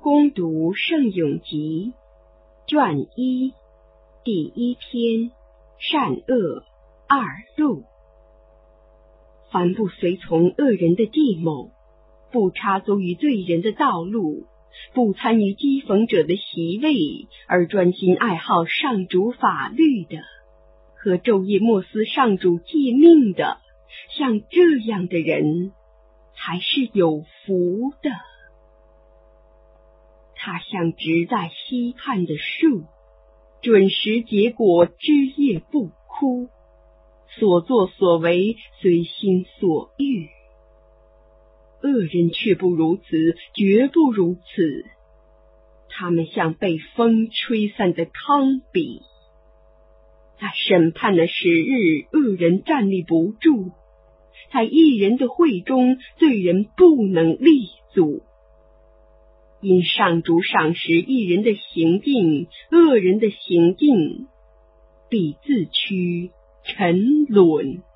攻读圣咏集卷1第1篇，善恶二路。凡不随从恶人的计谋，不插足于罪人的道路，不参与讥讽者的席位，而专心爱好上主法律的，和昼夜默思上主诫命的，像这样的人才是有福的。他像植在溪畔的树，准时结果，枝叶不枯，所作所为随心所欲。恶人却不如此，绝不如此。他们像被风吹散的糠秕，在审判的时日，恶人站立不住；在义人的会中，罪人不能立足。因上主赏识义人的行径，恶人的行径必自趋沉沦。